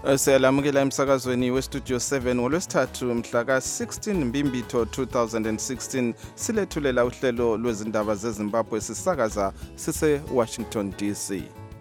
Siyalamukela emsakazweni westudio 7 ngolwesithathu mhla ka-16 Mbimbitho 2016 silethulela uhlelo lwezindaba zeZimbabwe sisakaza sise-Washington DC.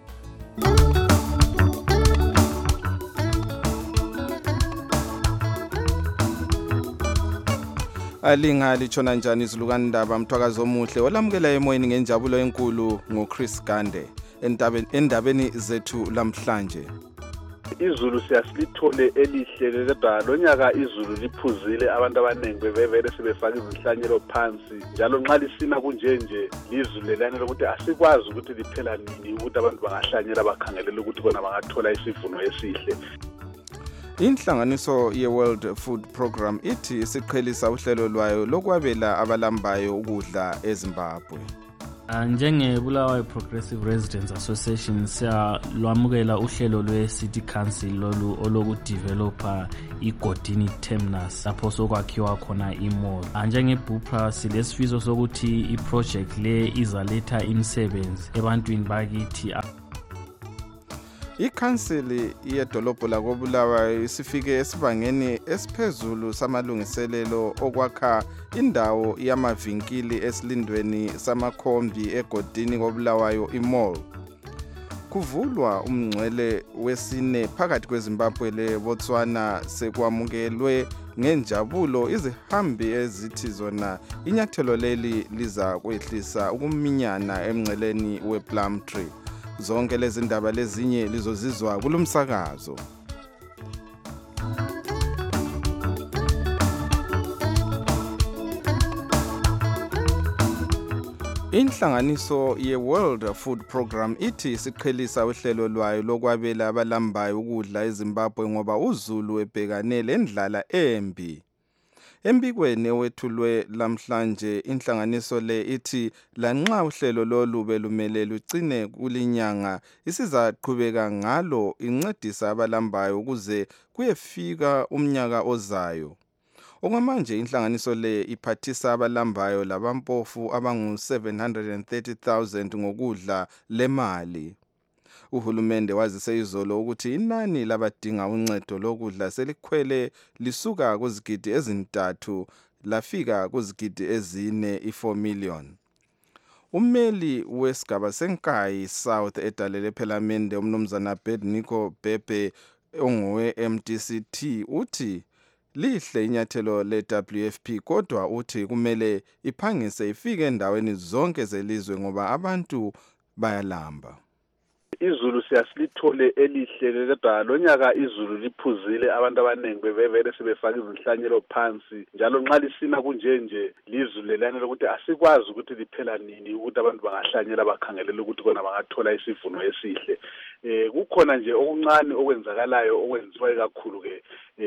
Alinga litshona njani izilukandaba mthwakazi omuhle olamukela emoyeni ngenjabulo enkulu ngoChris Gande endabeni zethu lamhlanje. Izulu siyasilithole elihle kodwa lonyaka izulu liphuzile abantu abanengi bevele sebefaka izinhlanyelo phansi njalo nxa lisina kunjenje izulu lelane lokuthi asikwazi ukuthi liphela nini ukuthi abantu bangahlanyela bakhangelela ukuthi bona bangathola isivuno esihle. Inhlanganiso ye-World Food Program ithi isiqhelisa uhlelo lwayo lokwabela abalambayo ukudla eZimbabwe. Njengebulawayo Progressive Residents Association siyalwamukela uhlelo lwe-City Council lolu olokudevelopa iGodini Terminus lapho sokwakhiwa khona imall. NjengeBupra silesifiso sokuthi iproject le izaletha imisebenzi ebantwini bakithi. Ikhansili yedolobho lakoBulawayo isifike esibangeni esiphezulu samalungiselelo okwakha indawo yamavinkili esilindweni samakhombi egodini koBulawayo imall. Kuvulwa umngcwele wesine phakathi kweZimbabwe leBotswana sekwamukelwe ngenjabulo izihambi ezithi zona inyathelo leli liza kwehlisa ukuminyana emngceleni wePlumtree. Zonke lezi ndaba lezinye lizozizwa kulomsakazo. Inhlanganiso ye-World Food Program ithi isiqhelisa uhlelo lwayo lokwabela abalambayo ukudla eZimbabwe ngoba uzulu ebhekane lendlala embi. Embikweni owethulwe lamhlanje inhlanganiso le ithi lanxa uhlelo lolu belumele lugcine kulinyanga isizaqhubeka ngalo incedisa abalambayo ukuze kuyefika umnyaka ozayo. Okwamanje inhlanganiso le iphathisa abalambayo labampofu abangu-730,000 ngokudla lemali. Uhulumende wazise izolo ukuthi inani labadinga uncedo lokudla selikhwele lisuka kuzigidi ezintathu lafika kuzigidi ezine i-4 million. Ummeli wesigaba senkayi South edalele ephalamende umnumzana Bedniko Bebe ongowe-MDCT uthi lihle inyathelo le-WFP kodwa uthi kumele iphangise ifike endaweni zonke zelizwe ngoba abantu bayalamba. Izulu siyasilithole elihle kodwa lonyaka izulu liphuzile abantu abanengi bevele sebefaka izinhlanyelo phansi njalo nxa lisina kunjenje izulu lelane lokuthi asikwazi ukuthi liphela nini ukuthi abantu bangahlanyela bakhangelela ukuthi bona bangathola isivuno esihle. Kukhona nje okuncane okwenzakalayo okwenziwa kakhulu ke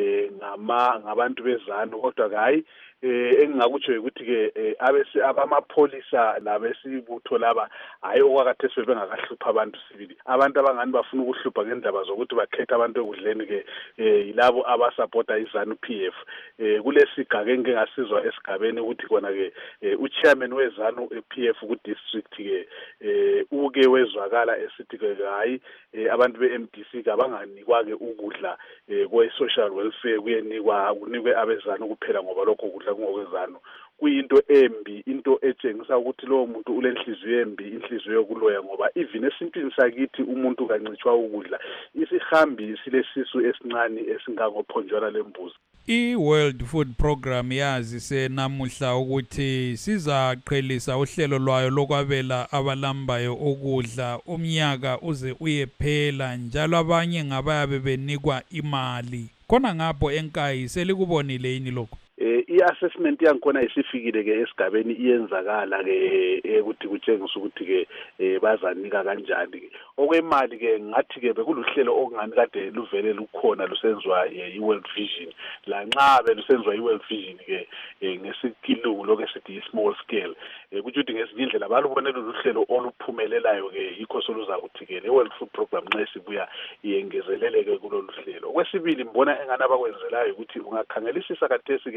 ngabantu bezanu kodwa hayi engingakutsho ukuthi ke abamapholisa labesibutho laba hayi okwakathe sebengakahlupha abantu sibili abantu abangani bafuna ukuhlupha ngendaba zokuthi bakhetha abantu ekudleni ke yilabo abasupporta iZANU PF. Kulesigaba engingasizwa esigabeni ukuthi kona ke uchairman weZANU PF ku district ke uke wezwakala esithi ke hayi abantu beMDC abanganikwa ke ukudla kwe-social welfare kunikwe abezanu kuphela ngoba lokho kudla kungokwezanu. Kuyinto embi into etshengisa ukuthi lowo muntu ulenhliziyo embi inhliziyo yokuloya ngoba even esintwini sakithi umuntu kancitshwa ukudla isihambi silesisu esincane esingangophonjwana lembuzi. I-World Food Program yazise namuhla ukuthi sizaqhelisa uhlelo lwayo lokwabela abalambayo ukudla umnyaka uze uyephela njalo abanye ngabayabe benikwa imali. Khona ngapho enkayi selikubonile yini lokho? I-assessment yankhona isifikile ke esigabeni iyenzakala ke ukuthi kutshengisa ukuthi ke bazanika kanjani. Okwemali ke ngathi ke bekuluhlelo okungani kade luvele lukhona lusenziwa i-World Vision. La nxa belusenziwa i-World Vision ke ngesikilungu lokho sithi small scale. Kuthi ukuthi ngezinye indlela balubonela uhlelo oluphumelelayo ke yikho soluza ukuthi ke le-World Food Program nxa sibuya iyengezeleleke kulolu hlelo. Okwesibili mbona engane abakwenzelayo ukuthi ungakhangelisisa kathesi ke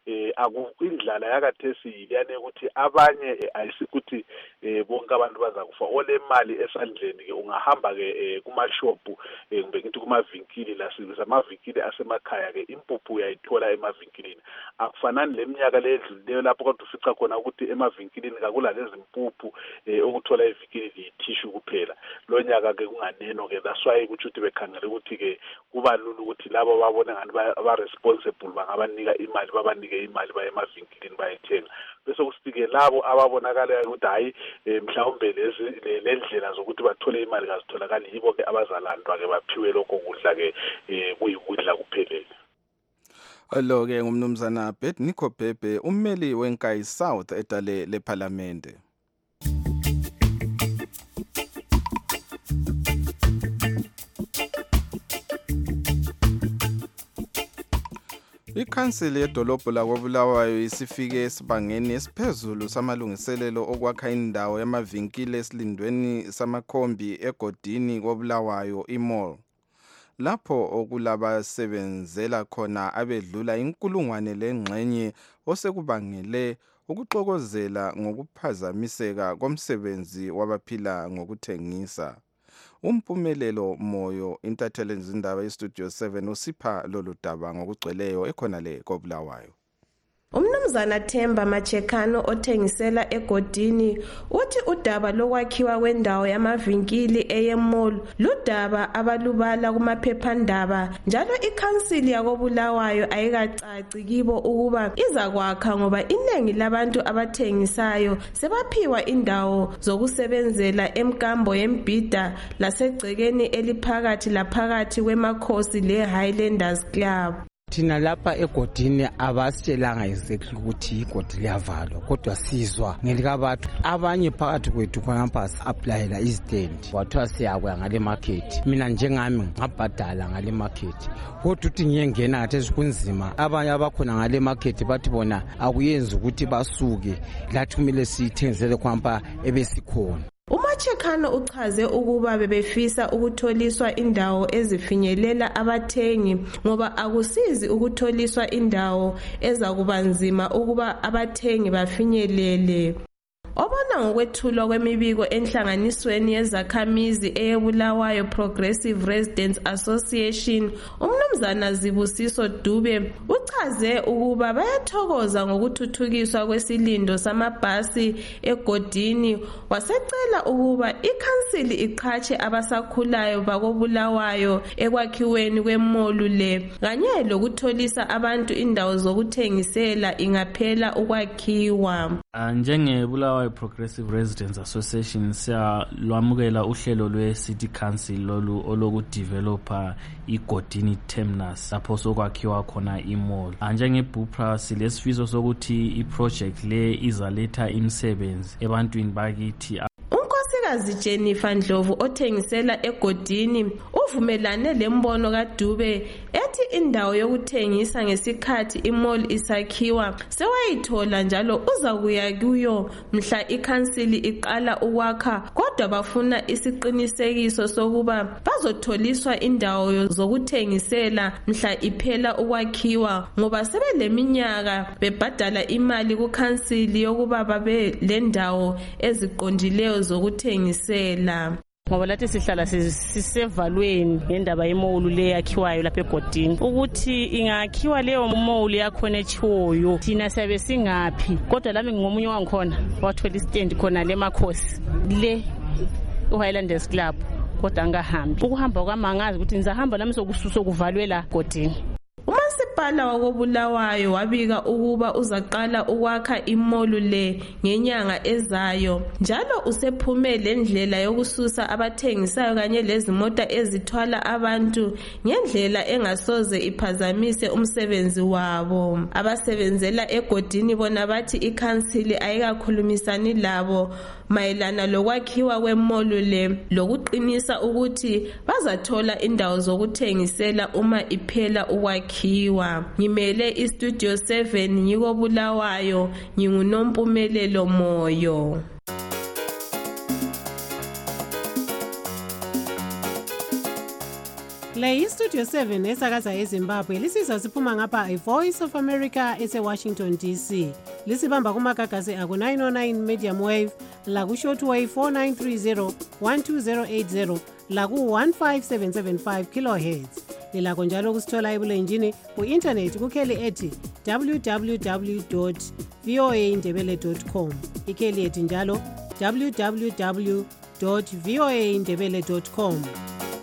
indlala yakathesi yiliyane ukuthi abanye ayisikuthi bonke abantu bazakufa olemali esandleni ke ungahamba ke kumashophu kumbe ngithi kumavinkili amavinkili asemakhaya ke impuphu uyayithola emavinkilini akufanani leminyaka ledlulileyo lapho kodwa ufica khona ukuthi emavinkilini kakulalezi impuphu okuthola evinkilini yithishu kuphela lo nyaka ke kunganeno ke that's why ukuthi bekhangela ukuthi ke kuba lula ukuthi labo babone ngani ba responsible bangabanika imali babanike imali baye emavinkilini bayethenga bese kusike labo ababonakala ukuthi hayi mhlawumbe le ndlela zokuthi bathole imali kazitholakali yibo ke abazalandwa ke baphiwe lokho kudla ke kuyikudla kuphelele. Lo ke ngumnumzana Nico Bhebhe ummeli wenkayi South edale leParliamente. Ikhansili yedolobho lakoBulawayo isifike esibangeni esiphezulu samalungiselelo okwakha indawo yamavinkili esilindweni samakhombi egodini koBulawayo iMall. Lapho okulabasebenzela khona abedlula 1,000 lengxenye osekubangele ukuxokozela ngokuphazamiseka komsebenzi wabaphila ngokuthengisa. Umpumelelo Moyo intatheli izindaba eStudio 7 usipha lolu daba ngokugcweleyo ekhona le koBulawayo. Umnumzana Themba Machekano othengisela egodini uthi udaba lokwakhiwa kwendawo yamavinkili eyeMall ludaba abalubala kumaphephandaba njalo ikhansili yakoBulawayo ayikacaci kibo ukuba izakwakha ngoba iningi labantu abathengisayo sebaphiwa indawo zokusebenzela emkambo yembida lasegcekeni eliphakathi laphakathi kwemakhosi leHighlanders Club. Thina lapha egodini abasitshelanga exactly ukuthi igodi liyavalwa kodwa sizwa ngelikabantu abanye phakathi kwethu khonapha applyela istand wathiwa siyakuya ngale market mina njengami ngabhadala ngale market kodwa uthi ngiyengena ngathi kunzima abanye abakhona ngale market bathi bona akuyenzi ukuthi basuke lathi kumele sithengisele khonapha ebesikhona. Umachekano uchaze ukuba bebefisa ukutholiswa indawo ezifinyelela abathengi ngoba akusizi ukutholiswa indawo ezakubanzima ukuba abathengi bafinyelele. Obona ngokwethulwa kwemibiko enhlanganisweni yezakhamizi eyeBulawayo Progressive Residents Association umnumzana Zibusiso Dube uchaze ukuba bayathokoza ngokuthuthukiswa kwesilindo samabhasi egodini wasecela ukuba ikhansili iqhatshe abasakhulayo bakoBulawayo ekwakhiweni kwemolu le kanye lokutholisa abantu indawo zokuthengisela ingaphela ukwakhiwa. NjengeBulawayo Progressive Residents Association siyalwamukela uhlelo lwe-City Council lolu olokudevelopa igodini terminus lapho sokwakhiwa khona imall. NjengeBupra silesifiso sokuthi iproject le izaletha imisebenzi ebantwini bakithi. Unkosikazi Jennifer Ndlovu othengisela egodini uvumelane lembono kaDube ethi indawo yokuthengisa ngesikhathi imall isakhiwa sewayithola njalo uzakuya kuyo mhla ikhansili iqala ukwakha kodwa bafuna isiqinisekiso sokuba bazotholiswa indawo zokuthengisela mhla iphela ukwakhiwa ngoba sebeleminyaka bebhadala imali kukhansili yokuba babe lendawo eziqondileyo zokuthengisela. Ngoba lathi sihlala sisevalweni ngendaba yemall le yakhiwayo lapha egodini ukuthi ingakhiwa leyo mall yakhona echiwoyo thina siyabe singaphi kodwa lami ngomunye wangikhona wathola istand khona le makhosi le uHighlanders Club kodwa angahambi ukuhamba kwamangazi ukuthi ngizahamba lami sokususo kuvalwe la godini. Umasipala wakoBulawayo wabika ukuba uzaqala ukwakha imolu le ngenyanga ezayo njalo usephume lendlela yokususa abathengisayo kanye lezimota ezithwala abantu ngendlela engasoze iphazamise umsebenzi wabo. Abasebenzela egodini bona bathi ikhansili ayikakhulumisani labo mayelana lokwakhiwa kwemolu le lokuqinisa ukuthi bazathola indawo zokuthengisela uma iphela ukwakhiwa. Ngimele iStudio 7 ngikoBulawayo nginguNompumelelo Moyo. Le iStudio 7 esakaza eZimbabwe lisizwa siphuma ngapha iVoice of America eseWashington DC. Lisibamba kumagagasi aku 909 medium wave, laku shortwave 4930 12080, laku 15775 kilohertz. Lilakho njalo kusithola ebulenjini ku-internet kukheli ethi www.voaindebele.com. Ikheli ethi njalo www.voaindebele.com.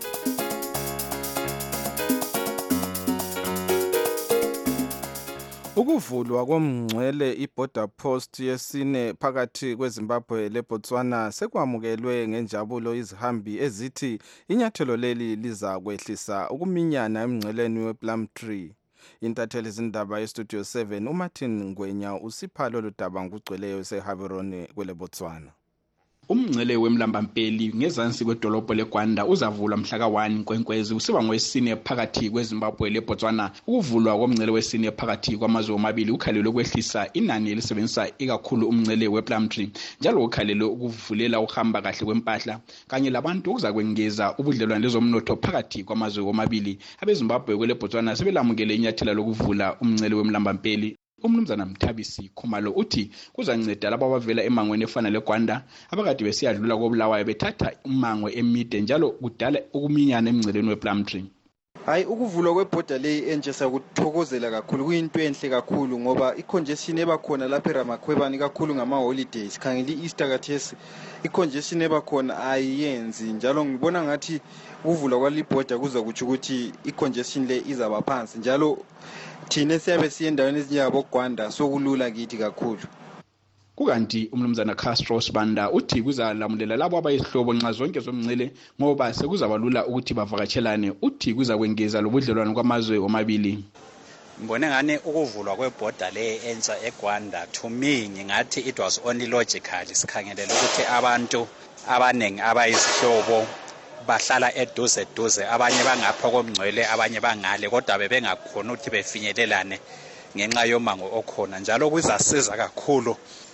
Ukuvulwa komngcwele iborder post yesine phakathi kweZimbabwe leBotswana sekwamukelwe ngenjabulo izihambi ezithi inyathelo leli liza kwehlisa ukuminyana emngcweleni wePlumtree. Intatheli izindaba yeStudio 7 uMartin Ngwenya usipha lolu daba ngokugcweleyo eseHaberone kweleBotswana. Umngcele wemlambampeli ngezansi kwedolobho leGwanda uzavulwa mhla ka-1 Nkwenkwezi usiba ngowesine phakathi kweZimbabwe leBotswana. Ukuvulwa komngcele wesine phakathi kwamazwe omabili ukhalelwe ukwehlisa inani elisebenzisa ikakhulu umngcele wePlumtree, njalo ukhalelwe ukuvulela ukuhamba kahle kwempahla kanye labantu ukuzakwengeza ubudlelwano lezomnotho phakathi kwamazwe omabili. AbeZimbabwe kweleBotswana sebelamukele inyathela lokuvula umngcele wemlambampeli. Umnumzana Mthabisi Khumalo uthi kuzanceda labo abavela emangweni efana leGwanda abakade besiyadlula koBulawayo bethatha imangwe emide njalo kudala ukuminyana emngceleni wePlumtree. Hayi, ukuvulwa kwebhoda leyi entsha sakuthokozela kakhulu, kuyinto enhle kakhulu ngoba icongestion ebakhona lapha eRamakhwebane kakhulu ngama-holidays, khangela i-Easter kathesi, icongestion ebakhona ayiyenzi, njalo ngibona ngathi ukuvulwa kwalibhoda kuza kutsho ukuthi icongestion le izaba phansi, njalo thina siyabe siye endaweni ezinjengaboGwanda sokulula kithi kakhulu. Kukanti umnumzana Castro Sibanda uthi kuzalamulela labo abayisihlobo nxa zonke zomngcele ngoba sekuzabalula ukuthi bavakatshelane. Uthi kuzakwengeza lobudlelwano kwamazwe omabili. Ngibone ngani ukuvulwa kwebhoda le entsha eGwanda, to me ngingathi it was only logical. Sikhangelele ukuthi abantu abanengi abayisihlobo bahlala eduze, abanye bangapha komngcwele abanye bangale, kodwa bebengakhona ukuthi befinyelelane ngenxa yomango okhona, njalo kuzasiza kakhulu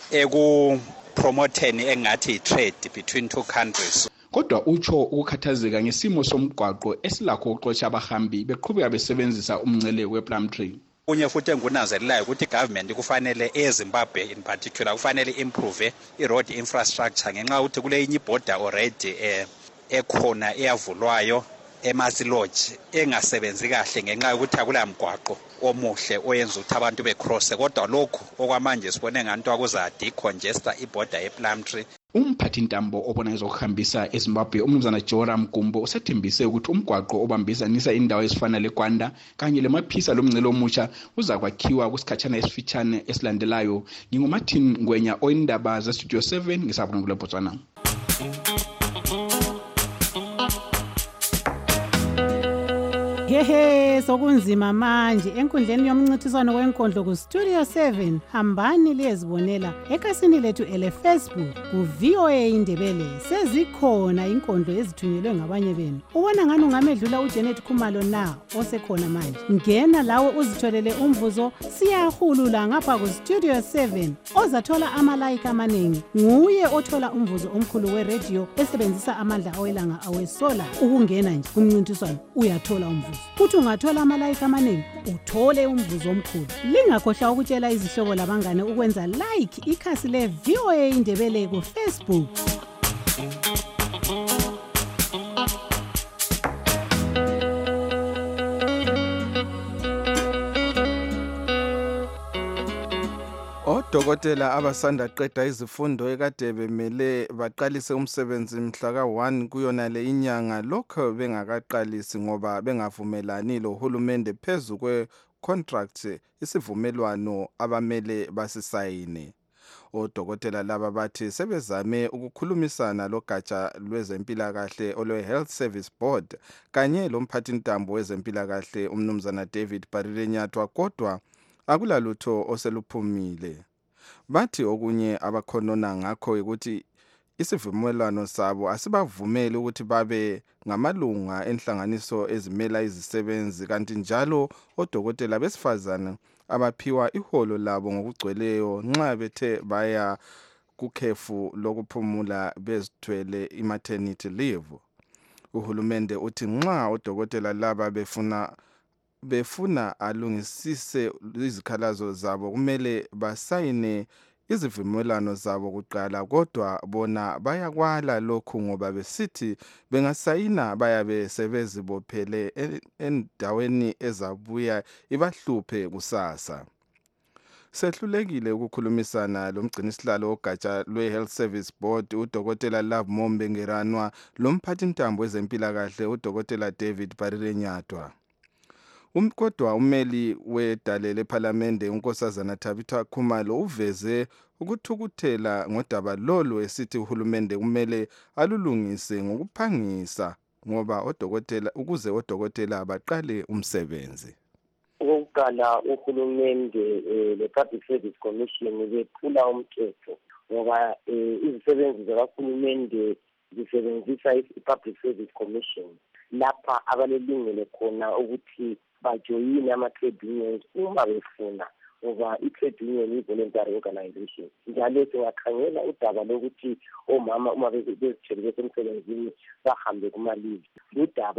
ekupromoteni engathi trade between two countries. Kodwa utsho ukukhathazeka ngesimo somgwaqo esilakho ukuxotsha abahambi beqhubeka besebenzisa umngcele wePlumtree. Kunye futhi engunanzelelayo ukuthi government kufanele eZimbabwe in particular kufanele improve i-road infrastructure ngenxa ukuthi kule inye ibhoda already ekhona eyavulwayo eMasiloji engasebenzi kahle ngenxa yokuthi akula mgwaqo omuhle oyenza ukuthi abantu becross, kodwa lokho okwamanje sibone nganto akuza decongesta ibhoda yePlumtree. Umphathi ntambo obona ezokuhambisa eZimbabwe umnumzana Joram Gumbo usethembise ukuthi umgwaqo obambisanisa indawo ezifana leGwanda kanye lemaphisa lomngcele omutsha uzakwakhiwa kusikhatshana esifitshane esilandelayo. NginguMartin Ngwenya oyindaba zeStudio 7 ngisabona kuleBotswana. Hehe, sokunzima manje enkundleni yomncintiswano wenkondlo kuStudio 7. Hambani liyezibonela ekhasini lethu eleFacebook kuVOA Indebele. Sezikhona inkondlo ezithunyelwe ngabanye benu. Ubona ngani ungamedlula uJanet Khumalo na osekhona manje. Ngena lawe uzitholele umvuzo, siyahulula ngapha kuStudio 7. Ozathola ama-like amaningi nguye othola umvuzo omkhulu weradio esebenzisa amandla awelanga awesola. Ukungena nje kumncintiswano uyathola umvuzo. Kuthi ungathola ama-like amaningi uthole umvuzo omkhulu. Lingakhohlwa ukutshela izihlobo labangane ukwenza like ikhasi leVOA Indebele kuFacebook. Odokotela abasanda qeda izifundo ekade bemele baqalise umsebenzi mhla ka-1 kuyona le inyanga lokho bengakaqalisi ngoba bengavumelani lohulumende phezu kwe-contract isivumelwano abamele basisayine. Odokotela laba bathi sebezame ukukhulumisana logatsha lwezempilakahle olwe-Health Service Board kanye lomphathintambo wezempilakahle umnumzana David Barilenyathwa, kodwa akulalutho oseluphumile. Bathi okunye abakhonona ngakho ukuthi isivumelwano sabo asibavumeli ukuthi babe ngamalunga enhlanganiso ezimela izisebenzi, kanti njalo odokotela besifazane abaphiwa iholo labo ngokugcweleyo nxa bethe baya kukhefu lokuphumula bezithwele i-maternity leave. Uhulumende uthi nxa odokotela laba befuna alungisise izikhalazo zabo kumele basayine izivumelwano zabo kuqala, kodwa bona bayakwala lokhu ngoba besithi bengasayina bayabe sebezibophele endaweni ezabuya ibahluphe kusasa. Sehlulekile ukukhulumisana lomgcinisihlalo ogatsha lwe-Health Service Board udokotela Love Mombe Ngeranwa lomphathintambo wezempilakahle udokotela David Barirenyatwa. Kodwa umeli wedale lephalamende unkosazana Tabitha Khumalo uveze ukuthukuthela ngodaba lolu esithi uhulumende kumele alulungise ngokuphangisa ngoba ukuze odokotela baqale umsebenzi. Okokuqala uhulumende le-Public Service Commission bephula umthetho ngoba izisebenzi zakahulumende zisebenzisa i-Public Service Commission lapha abalelungelo khona ukuthi bajoyine ama-trade unions uma befuna ngoba i-trade union yi-voluntary organization. Njalo singakhangela udaba lokuthi omama uma bezithwele besemsebenzini bahambe kuma-leave. Ludaba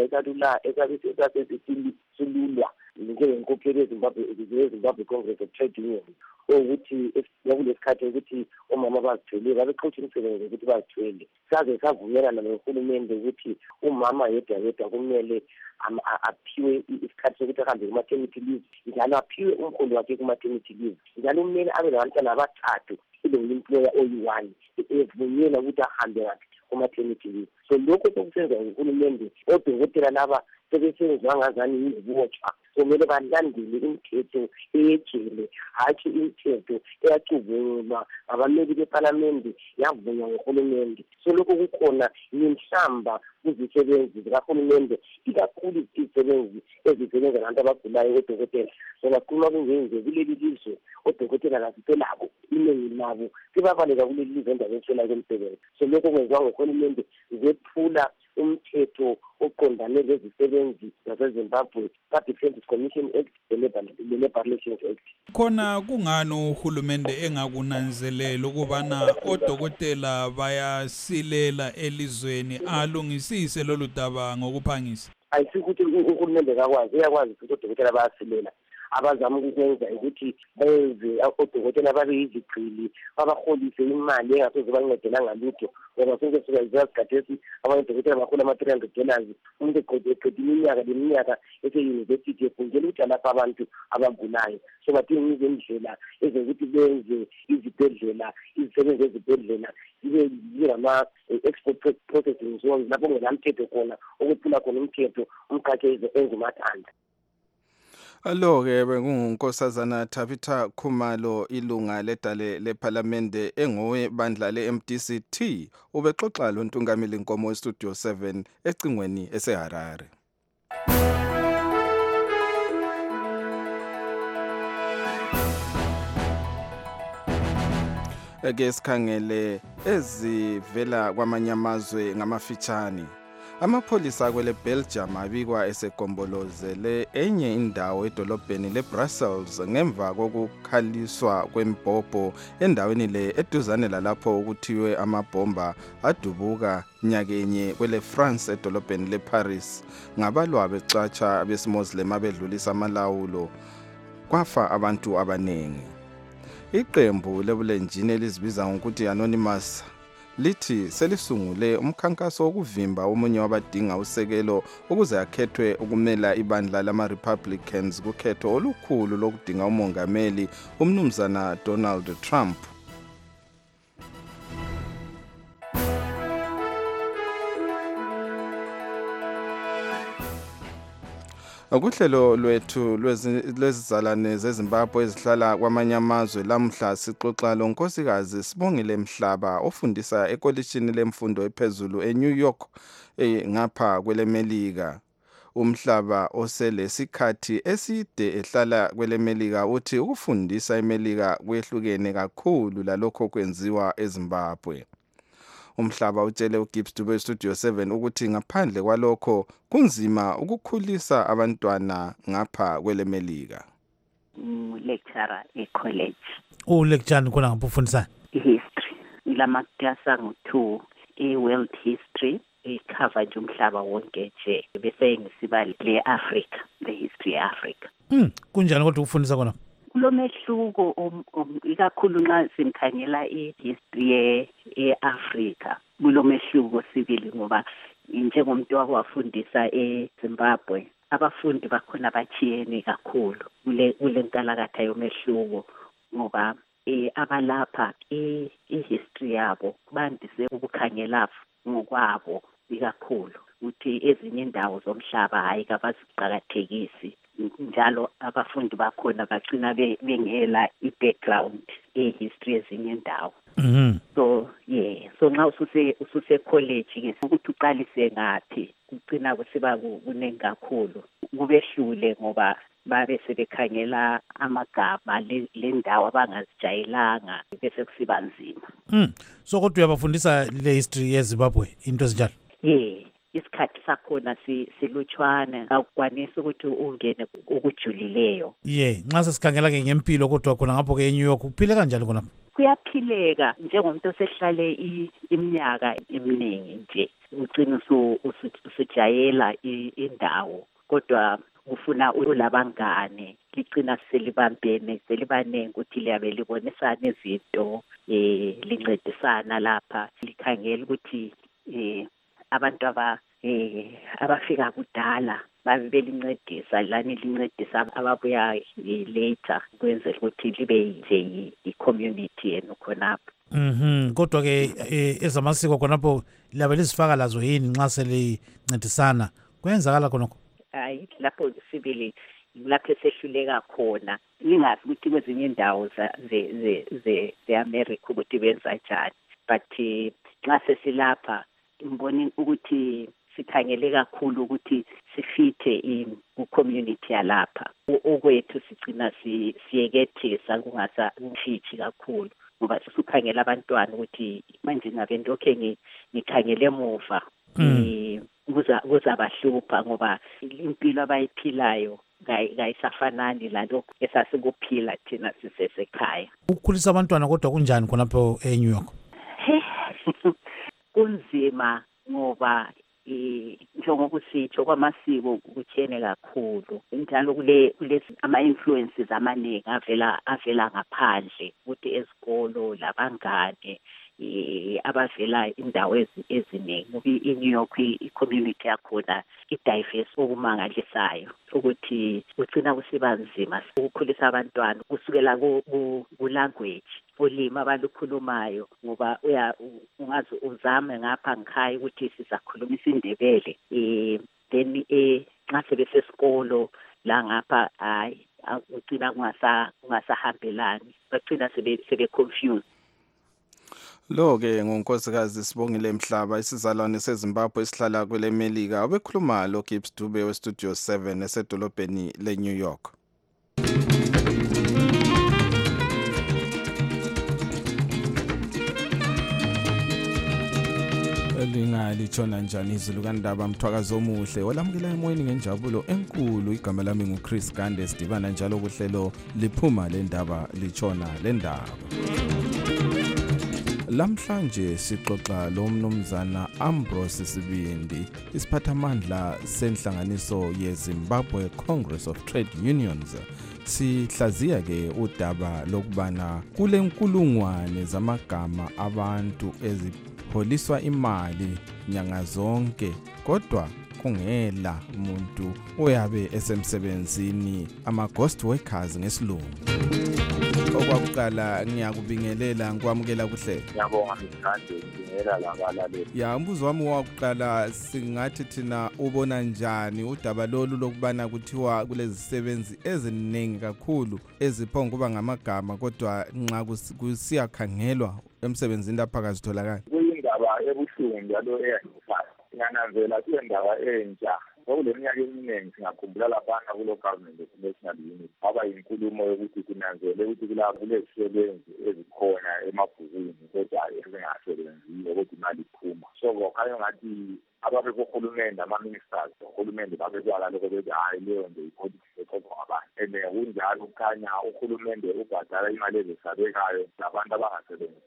esasilulwa njengenkokheli yeZimbabwe Congress of Trade Unions ukuthi kulesikhathi ukuthi omama bazithwele babexotsha imisebenzi ukuthi bazithwele. Saze savumelana nohulumende ukuthi umama yedwa kumele aphiwe isikhathi sokuthi ahambe kuma-maternity leave, njalo aphiwe umholo wakhe kuma-maternity leave, njalo kumele abe labantwana abathathu employer oyi-1 evunyelwa ukuthi ahambe ngaphi kuma-maternity leave. So lokho sokusenza nguhulumende, odokotela laba sebesenziwa ngazani yizibotshwa, kumele balandele imithetho eyejele, hatshi imithetho eyacubungulwa ngabameli bephalamende yavunywa nguhulumende. So lokho kukhona yinhlamba kuzisebenzi zikahulumende, ikakhulu izisebenzi ezisebenza nabantu abagulayo odokotela. So ngakhuluma kungenje kuleli lizwe odokotela kaziselabo iningi labo sebabaleka kuleli lizwe endabeni eswela kwemisebenzi. So lokho kwenziwa nguhulumende zephula umthetho oqondane lezisebenzi zaseZimbabwe, Public Service Commission Act, le-Labor Relations Act. Khona kungani uhulumende engakunanzelela ukubana odokotela bayasilela elizweni alungisise lolu daba ngokuphangisa? Ayisikuthi uhulumende uyakwazi ukuthi odokotela bayasilela. Abazama ukwenza ukuthi benze odokotela babe yizigqili, babaholise imali engasoze bancedela ngalutho, ngoba sonke sizazikhathesi abanye odokotela bahola ama-$300, umuntu eqede iminyaka ese-university efundela ukuthi alapha abantu abagulayo. So badinga izindlela ezokuthi benze izibhedlela, izisebenzi ezibhedlela zibe ngama-export processing zones lapho kungelamthetho khona okuphula khona umthetho umkhathi engumathanda. Alo-ke bengungunkosazana Tabitha Khumalo, ilunga ledale lephalamende engowebandla le-MDC-T, ubexoxa loNtungameli Nkomo eStudio 7 ecingweni eseHarare. Ake sikhangele ezivela kwamanye amazwe ngamafitshane. Amapholisa kwele Belgium abikwa esegombolozele enye indawo edolobheni leBrussels ngemva kokukhaliswa kwembhobho endaweni le eduzane lalapho ukuthiwe amabhomba adubuka nyakenye kwele France edolobheni leParis ngabalwa becatsha abesimuslim abedlulisa amalawulo, kwafa abantu abanengi. Iqembu lebulenjini elizibiza ngokuthi Anonymous lithi selisungule umkhankaso wokuvimba omunye wabadinga usekelo ukuze akhethwe ukumela ibandla lama-Republicans kukhetho olukhulu lokudinga umongameli umnumzana Donald Trump. Kuhlelo lwethu lwezizalwane zeZimbabwe ezihlala kwamanye amazwe lamhla sixoxa lonkosikazi Sibongile Mhlaba ofundisa ekolishini lemfundo ephezulu eNew York ngapha kwelemelika. Umhlaba oselesikhathi eside ehlala kwelemelika uthi ukufundisa emelika kwehlukene kakhulu lalokho kwenziwa eZimbabwe. Umhlaba utshele uGibbs Dube Studio 7 ukuthi ngaphandle kwalokho kunzima ukukhulisa abantwana ngapha kwelemelika. Lecturer e-college. Lecture khona ngapho ufundisa history. Ngilamaklasa ngo2 e-world history, ikhava nje umhlaba wonke nje bese ngisiba le Africa, le history ya Africa. Kunjani kodwa ukufundisa kona? Kulomehluko ikakhulu nxa simkhangela i-history ye-Africa. Kulomehluko sibili ngoba njengomuntu wafundisa eZimbabwe, abafundi bakhona bachiyene kakhulu kule nkalakatha yomehluko ngoba abalapha i-history yabo bandise ukukhangela ngokwabo ikakhulu ukuthi ezinye indawo zomhlaba hayi kabaziqakathekisi, njalo abafundi bakhona bagcina bengela i-background history ezinye indawo. So nxa ususe college ke ukuthi uqalise ngaphi kugcina kusiba kuningi kakhulu, kubehlule ngoba babe sebekhangela amagama lendawo abangazijayelanga bese kusiba nzima. So kodwa uyabafundisa le history yeZimbabwe into ezinjalo? Isikhathi sakhona silutshwana, akukwanisi ukuthi ungene ukujulileyo. Nxa sesikhangela ke ngempilo kodwa khona ngapho ke eNew York kuphile kanjani khona? Kuyaphileka njengomuntu osehlale iminyaka eminingi nje, ugcina usujayela indawo kodwa ufuna ulabangane, ligcina selibambene selibanengi ukuthi liyabe libonisana izinto, lincedisana lapha, likhangela ukuthi abantu abafika kudala babe belincedisa, lani lincedisa ababuya later kwenzela ukuthi libe nje i-community yenu khonapho. Kodwa ke ezamasiko khonapho labe lizifaka lazo yini nxa selincedisana kwenzakala khonokho? Hayi, lapho sibili lapho sehluleka khona, lingazi ukuthi kwezinye indawo ze-America ukuthi benza njani, but nxa sesilapha ngibona ukuthi sikhangele kakhulu ukuthi sifithe ku-community yalapha. Okwethu sigcina siyekethisa kungasafitshi kakhulu ngoba sisukhangela abantwana ukuthi manje ngabe ndokhe ngikhangele emuva kuzabahlupha ngoba impilo abayiphilayo kayisafanani lalokho esasikuphila thina sisesekhaya. Ukukhulisa abantwana kodwa kunjani khonapho eNew York? Kunzima ngoba njengoba usitsho kwamasiko kuthene kakhulu, njalo kule ama-influences amaningi avela ngaphandle ukuthi ezikolo labangane abavela indawo eziningi. I-New York i-community yakhona i-diverse okumangalisayo ukuthi kugcina kusiba nzima ukukhulisa abantwana kusukela ku-language, ulimi abalukhulumayo ngoba ungaze uzame ngapha ngikhaya ukuthi sizakhuluma isiNdebele, then nxa sebesesikolo la ngapha hayi ugcina kungasahambelani, bagcina sebe-confused. Lo-ke ngunkosikazi Sibongile Mhlaba, isizalwane seZimbabwe esihlala kwele Melika, obekhuluma lo Gibbs Dube weStudio 7 esedolobheni leNew York. Lingalitshona njani izulu kaNdaba Mthwakazo omuhle olamukela emoyeni ngenjabulo enkulu. Igama lami nguChris Gande, sidibana njalo kuhlelo liphuma lendaba litshona lendaba. Lamhlanje sixoxa lo mnumzana Ambrose Sibindi, isiphathamandla senhlanganiso yeZimbabwe Congress of Trade Unions. Sihlaziya ke udaba lokubana kule nkulungwane zamagama abantu ezipholiswa imali nyanga zonke kodwa kungela umuntu oyabe esemsebenzini, ama-ghost workers ngesilungu. Okwakuqala ngiyakubingelela, ngikwamukela kuhle. Ngiyabonga mthande, ngibingelela labalaleli. Umbuzo wami wakuqala singathi thina ubona njani udaba lolu lokubana kuthiwa kulezisebenzi eziningi kakhulu eziphonga kuba ngamagama kodwa nxa kusiyakhangelwa emsebenzini lapha kazitholakala? Kuyindaba ebuhlungu njalo eyangisayo. Ngananzela kule ndaba entsha Kwakuleminyaka eminingi singakhumbula laphana kulo government of national unity aba yinkulumo yokuthi kunanzele ukuthi kulezisebenzi ezikhona emabhukwini kodwa ezingasebenziyo kodwa imali iphuma. So kwakhanya ngathi ababe kohulumende ama-ministers ohulumende babekwala lokho bethi hayi leyo nto i-politics exoxwa ngabantu. And kunjalo kukhanya uhulumende ubhadala imali ezisabekayo labantu abangasebenziyo.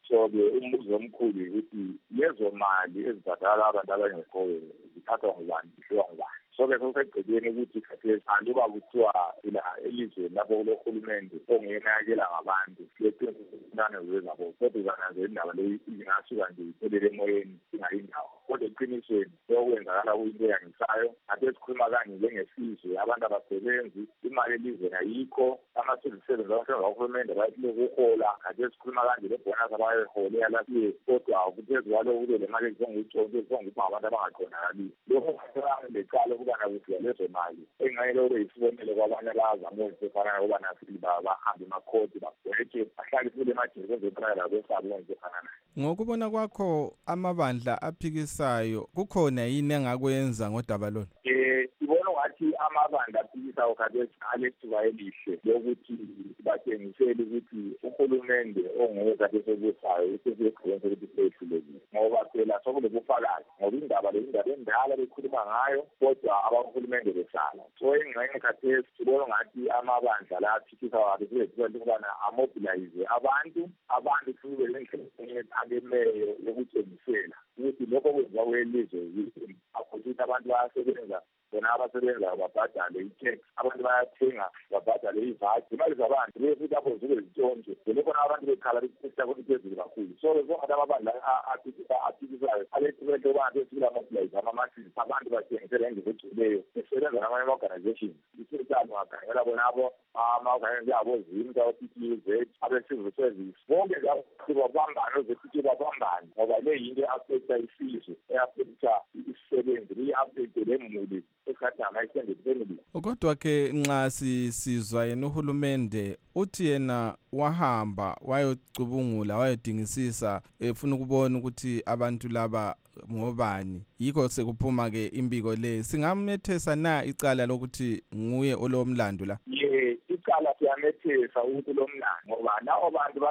So-ke umbuzo omkhulu ukuthi lezo mali ezibhadala abantu abangekhoyo zithathwa ngubani, zidliwa ngubani? So-ke sosegcekeni ukuthi khathesi aluba kuthiwa la elizweni lapho kulohulumende ongenakela ngabantu leqinane zezabo kodwa uzananze indaba leyi ingasuka nje iphelele emoyeni ingayindawo. Kodwa eqinisweni sokwenzakala kuyinto eyangisayo ade sikhuluma kanje njengesizwe abantu abasebenzi imali elizweni ayikho ama-27 abasebenza kahulumende bayilokhu ukuhola ade sikhuluma kanje lebhonasi abayihole yalafiye kodwa kuphezu kwalokho kube le mali ezonguconto ezonguba abantu abangaqondakaliyo. Lokho lecala ukubana kuthi lezo mali engayele ube yisibonelo kwabanye abazama ukufana ukuba nasi bahambe emakhodi bagwetshe bahlale kule majini kwezephakela kwesabo kwenzefana nayo. Ngokubona kwakho amabandla aphikisayo kukhona yini engakwenza ngodaba lolu? Sibona ngathi amabandla aphikisayo khathesi alethuba elihle lokuthi batshengisele ukuthi uhulumende ongekade sokusayo usezegqenze ukuthi sehlulekile ngoba phela sokulobufakazi ngoba indaba endala bekhuluma ngayo kodwa abahulumende besala. So engxenye khathesi sibona ngathi amabandla la aphikisayo abesethuba ukubana amobilize abantu kube lendlela akemeyo yokutshengisela ukuthi lokho kwenziwa kwelizwe yini ukuthi abantu bayasebenza bona abasebenzayo babhadale i-tax abantu bayathenga babhadale ivat imali zabantu futhi apho zibe zitshontshe lokho abantu bekhala phezulu kakhulu. So zonke amabandla aphikisayo alethubele abantu esibila mobilize ama-masses abantu bathengisela indlela egculeyo besebenza namanye ama-organization isitano akhangela bona abo ama-organization abo zimta o-PTZ abe-civil service bonke babambane oze-PTZ babambane ngoba le yinto e-affecta isizwe e-affecta isisebenzi i-affecte lemuli esikhathi ama-extended family. Kodwa-ke nxa sisizwa yena uhulumende uthi yena wahamba wayocubungula wayodingisisa efuna ukubona ukuthi abantu laba ngobani yikho sekuphuma-ke imbiko le singamethesa na icala lokuthi nguye olomlando la? Icala siyamethesa ukuthi lomlando ngoba labo bantu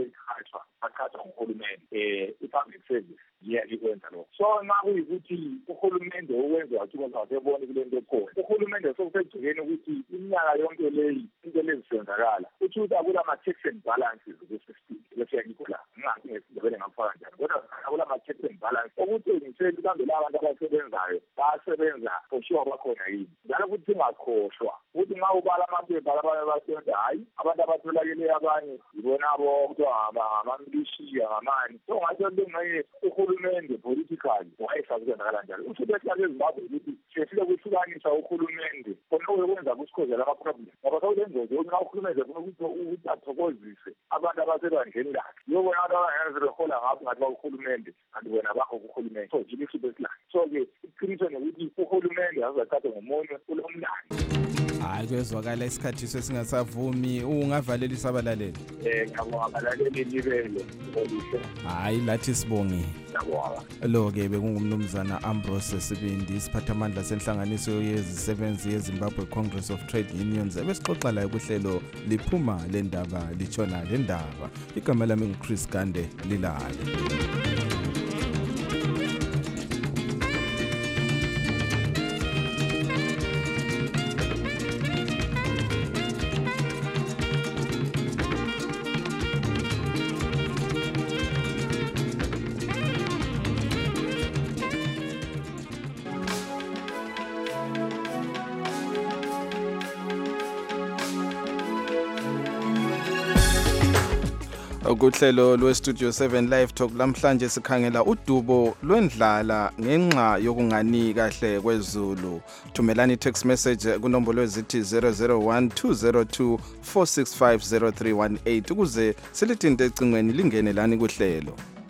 bakhathwa nguhulumende i-public service ikwenza lokho. So nxa kuyikuthi uhulumende ukwenza wathi wasebona kule nto ekhona uhulumende sokusegcikeni ukuthi iminyaka yonke leyi into lezisenzakala uthi ukuthi akulama-checks and balances kwi-system lesiyakikho la ngingathi ngesindebele ngakufaka njani kodwa akulama-checks and balances okuthengisela kambe la bantu abasebenzayo basebenza for sure bakhona yini njalo ukuthi ingakhohlwa ukuthi nxa ubala amaphepha labanye basebenza hayi abantu abatholakele abanye yibona abo kuthiwa ngamamlishiya ngamani. So ngatsho lengxenye uhulumende politically wayesakwenzakala njalo uthi behlala eZimbabwe ukuthi sefile kuhlukanisa uhulumende khona ukwenza kusikhozela ama-problem ngoba sawulengozi nxa uhulumende funa ukuthi athokozise abantu abasebandleni lakhe yobona abantu abangenzi behola ngapho ngathi bahulumende kanti bona bakho kuhulumende so jile ihlupho esilayo. So-ke iqiniso nokuthi uhulumende azathathe ngomunye kulomlando. Hayi kwezwakala isikhathi sesingasavumi ungavalelisa abalaleli. Ngiyabonga abalaleli libele olihle. Hayi lathi sibonge. Lo-ke bekungumnumzana Ambrose Sibindi isiphathamandla senhlanganiso yezisebenzi yeZimbabwe Congress of Trade Unions ebesixoxa layo kuhlelo liphuma le ndaba litshona le ndaba. Igama lami nguChris Gande Lilale. Kuhlelo lweStudio 7 Live Talk lamhlanje sikhangela udubo lwendlala ngenxa yokungani kahle kwezulu. Thumelani i-text message kunombolo ezithi 001-202-465-0318 ukuze silithinte ecingweni lingene lani kuhlelo.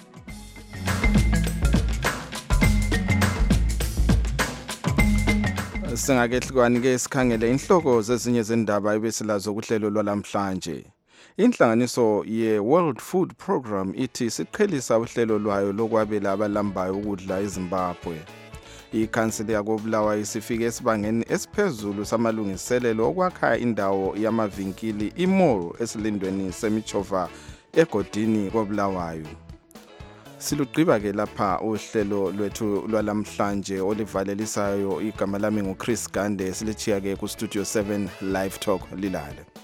Singakehlukani-ke sikhangele inhloko zezinye zendaba ebesilazo kuhlelo lwalamhlanje. Inhlanganiso ye-World Food Program ithi siqhelisa uhlelo lwayo lokwabela abalambayo ukudla eZimbabwe. Ikhansili yakobulawayo isifike esibangeni esiphezulu samalungiselelo okwakha indawo yamavinkili i-mall esilindweni semichova egodini kobulawayo. Silugqiba-ke lapha uhlelo lwethu lwalamhlanje olivalelisayo igama lami nguChris Gande silichiya-ke kuStudio 7 Live Talk Lilale.